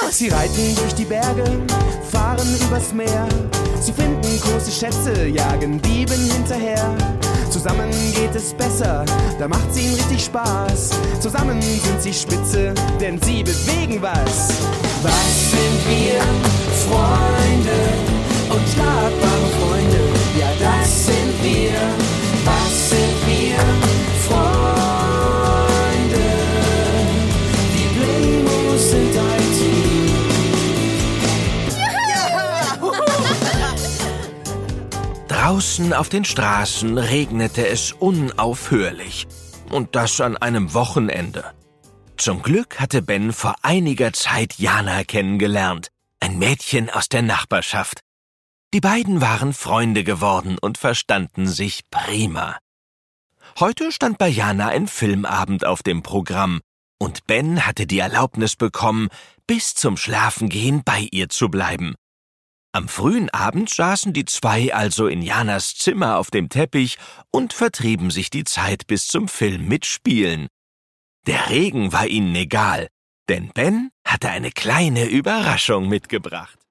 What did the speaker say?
Sie reiten durch die Berge, fahren übers Meer. Sie finden große Schätze, jagen Dieben hinterher. Zusammen geht es besser, da macht's ihnen richtig Spaß. Zusammen sind sie spitze, denn sie bewegen was. Was sind wir? Freunde und schlagbare Freunde. Ja, das sind wir. Was sind wir? Freunde. Die Blingos sind ein Team. Draußen auf den Straßen regnete es unaufhörlich. Und das an einem Wochenende. Zum Glück hatte Ben vor einiger Zeit Jana kennengelernt, ein Mädchen aus der Nachbarschaft. Die beiden waren Freunde geworden und verstanden sich prima. Heute stand bei Jana ein Filmabend auf dem Programm und Ben hatte die Erlaubnis bekommen, bis zum Schlafengehen bei ihr zu bleiben. Am frühen Abend saßen die zwei also in Janas Zimmer auf dem Teppich und vertrieben sich die Zeit bis zum Film mit Spielen. Der Regen war ihnen egal, denn Ben hatte eine kleine Überraschung mitgebracht.